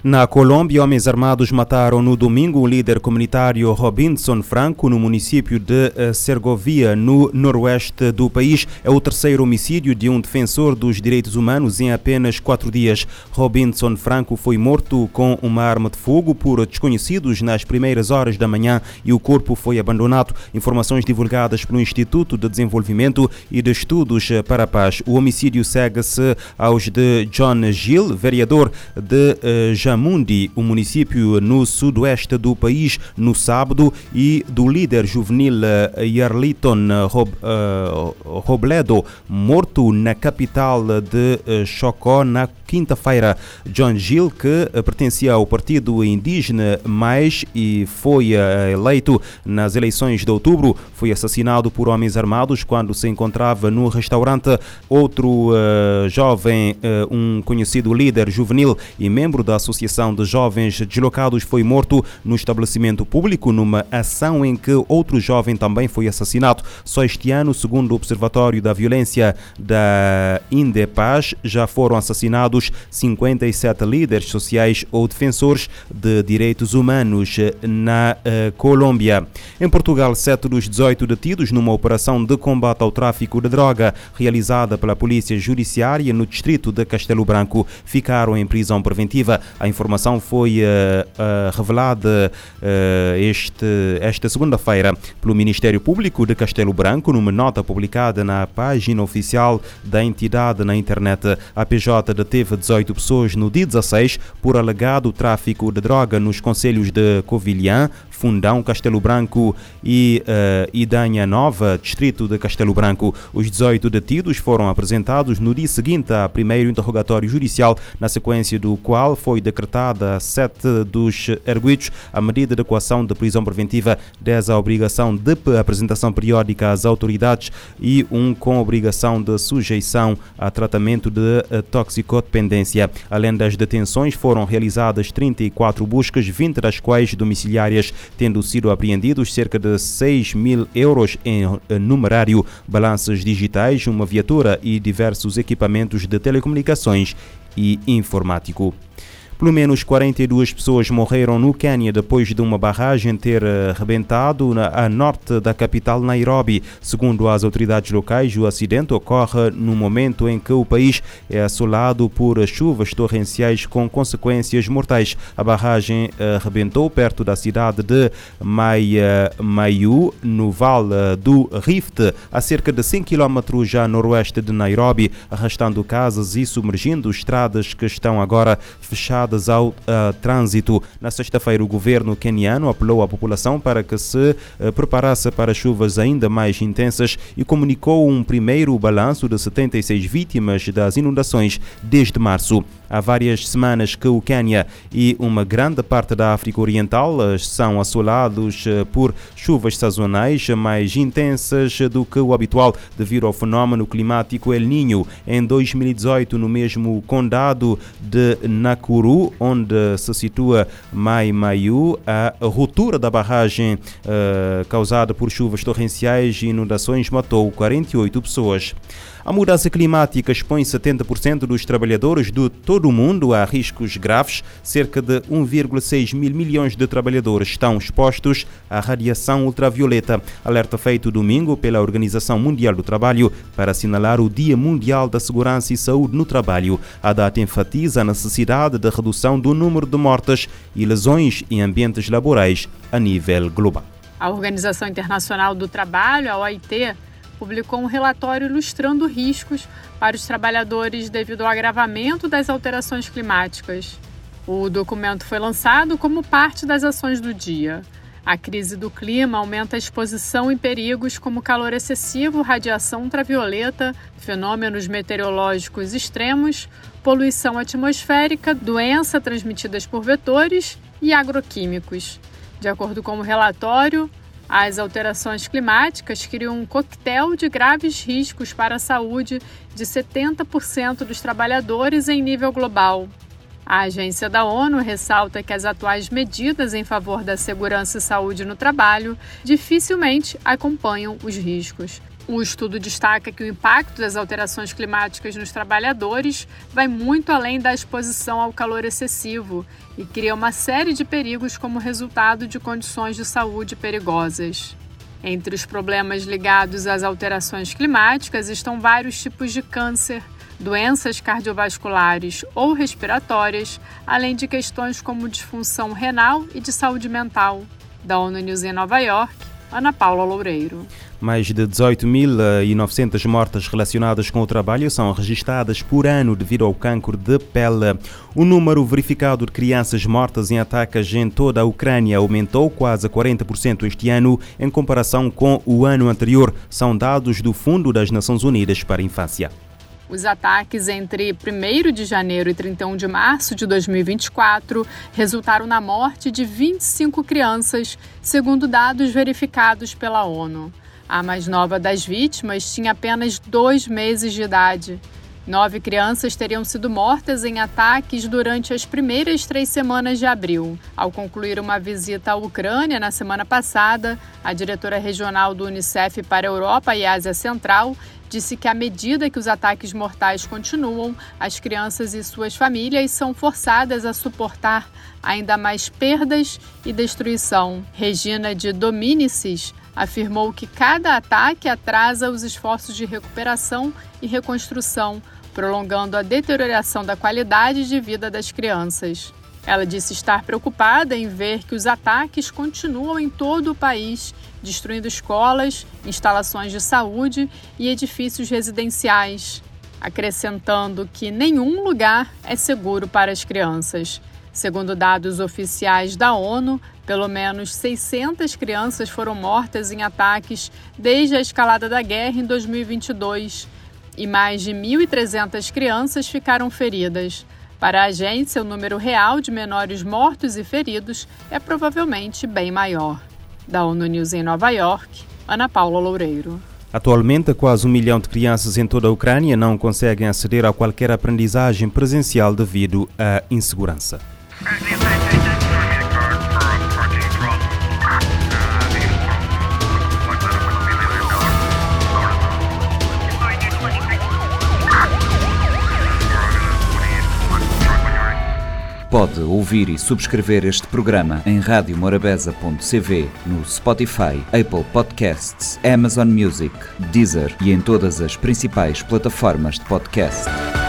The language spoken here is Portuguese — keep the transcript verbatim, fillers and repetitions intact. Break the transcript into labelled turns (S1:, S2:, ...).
S1: Na Colômbia, homens armados mataram no domingo o líder comunitário Robinson Franco no município de Segovia, no noroeste do país. É o terceiro homicídio de um defensor dos direitos humanos em apenas quatro dias. Robinson Franco foi morto com uma arma de fogo por desconhecidos nas primeiras horas da manhã e o corpo foi abandonado. Informações divulgadas pelo Instituto de Desenvolvimento e de Estudos para a Paz. O homicídio segue-se aos de John Gil, vereador de uh, Mundi, o município no sudoeste do país, no sábado, e do líder juvenil Yarliton Rob, uh, Robledo, morto na capital de uh, Chocó na quinta-feira. John Gil, que uh, pertencia ao partido indígena Mais e foi uh, eleito nas eleições de outubro, foi assassinado por homens armados quando se encontrava no restaurante. Outro uh, jovem, uh, um conhecido líder juvenil e membro da Associação de Jovens Deslocados, foi morto no estabelecimento público numa ação em que outro jovem também foi assassinado. Só este ano, segundo o Observatório da Violência da Indepaz, já foram assassinados cinquenta e sete líderes sociais ou defensores de direitos humanos na uh, Colômbia. Em Portugal, sete dos dezoito detidos numa operação de combate ao tráfico de droga realizada pela Polícia Judiciária no distrito de Castelo Branco ficaram em prisão preventiva. A informação foi uh, uh, revelada uh, este, esta segunda-feira pelo Ministério Público de Castelo Branco numa nota publicada na página oficial da entidade na internet. A P J deteve dezoito pessoas no dia dezasseis por alegado tráfico de droga nos concelhos de Covilhã, Fundão, Castelo Branco e uh, Idanha Nova, distrito de Castelo Branco. Os dezoito detidos foram apresentados no dia seguinte a primeiro interrogatório judicial, na sequência do qual foi decretada a sete dos arguidos a medida de coação de prisão preventiva, dez a obrigação de apresentação periódica às autoridades e um com obrigação de sujeição a tratamento de toxicodependência. Além das detenções, foram realizadas trinta e quatro buscas, vinte das quais domiciliárias, tendo sido apreendidos cerca de seis mil euros em numerário, balanças digitais, uma viatura e diversos equipamentos de telecomunicações e informático. Pelo menos quarenta e duas pessoas morreram no Quênia depois de uma barragem ter rebentado a norte da capital Nairobi. Segundo as autoridades locais, o acidente ocorre no momento em que o país é assolado por chuvas torrenciais com consequências mortais. A barragem rebentou perto da cidade de Mayu, no Vale do Rift, a cerca de cem quilómetros já noroeste de Nairobi, arrastando casas e submergindo estradas que estão agora fechadas ao uh, trânsito. Na sexta-feira, o governo queniano apelou à população para que se uh, preparasse para chuvas ainda mais intensas e comunicou um primeiro balanço de setenta e seis vítimas das inundações desde março. Há várias semanas que o Quênia e uma grande parte da África Oriental são assolados por chuvas sazonais mais intensas do que o habitual devido ao fenómeno climático El Niño. Em dois mil e dezoito, no mesmo condado de Nakuru, onde se situa Mai Mahiu, a ruptura da barragem uh, causada por chuvas torrenciais e inundações matou quarenta e oito pessoas. A mudança climática expõe setenta por cento dos trabalhadores de todo o mundo a riscos graves. Cerca de um vírgula seis mil milhões de trabalhadores estão expostos à radiação ultravioleta. Alerta feito domingo pela Organização Mundial do Trabalho para assinalar o Dia Mundial da Segurança e Saúde no Trabalho. A data enfatiza a necessidade de redução do número de mortes e lesões em ambientes laborais a nível global.
S2: A Organização Internacional do Trabalho, a O I T, publicou um relatório ilustrando riscos para os trabalhadores devido ao agravamento das alterações climáticas. O documento foi lançado como parte das ações do dia. A crise do clima aumenta a exposição em perigos como calor excessivo, radiação ultravioleta, fenômenos meteorológicos extremos, poluição atmosférica, doenças transmitidas por vetores e agroquímicos. De acordo com o relatório, as alterações climáticas criam um coquetel de graves riscos para a saúde de setenta por cento dos trabalhadores em nível global. A agência da ONU ressalta que as atuais medidas em favor da segurança e saúde no trabalho dificilmente acompanham os riscos. O estudo destaca que o impacto das alterações climáticas nos trabalhadores vai muito além da exposição ao calor excessivo e cria uma série de perigos como resultado de condições de saúde perigosas. Entre os problemas ligados às alterações climáticas estão vários tipos de câncer, doenças cardiovasculares ou respiratórias, além de questões como disfunção renal e de saúde mental. Da ONU News em Nova York, Ana Paula Loureiro.
S1: Mais de dezoito mil e novecentas mortes relacionadas com o trabalho são registradas por ano devido ao cancro de pele. O número verificado de crianças mortas em ataques em toda a Ucrânia aumentou quase quarenta por cento este ano em comparação com o ano anterior. São dados do Fundo das Nações Unidas para a Infância.
S2: Os ataques entre primeiro de janeiro e trinta e um de março de dois mil e vinte e quatro resultaram na morte de vinte e cinco crianças, segundo dados verificados pela ONU. A mais nova das vítimas tinha apenas dois meses de idade. Nove crianças teriam sido mortas em ataques durante as primeiras três semanas de abril. Ao concluir uma visita à Ucrânia na semana passada, a diretora regional do Unicef para a Europa e Ásia Central disse que à medida que os ataques mortais continuam, as crianças e suas famílias são forçadas a suportar ainda mais perdas e destruição. Regina de Dominicis afirmou que cada ataque atrasa os esforços de recuperação e reconstrução, prolongando a deterioração da qualidade de vida das crianças. Ela disse estar preocupada em ver que os ataques continuam em todo o país, destruindo escolas, instalações de saúde e edifícios residenciais, acrescentando que nenhum lugar é seguro para as crianças. Segundo dados oficiais da ONU, pelo menos seiscentas crianças foram mortas em ataques desde a escalada da guerra em dois mil e vinte e dois e mais de mil e trezentas crianças ficaram feridas. Para a agência, o número real de menores mortos e feridos é provavelmente bem maior. Da ONU News em Nova York, Ana Paula Loureiro.
S1: Atualmente, quase um milhão de crianças em toda a Ucrânia não conseguem aceder a qualquer aprendizagem presencial devido à insegurança.
S3: Pode ouvir e subscrever este programa em rádio morabeza ponto c v, no Spotify, Apple Podcasts, Amazon Music, Deezer e em todas as principais plataformas de podcast.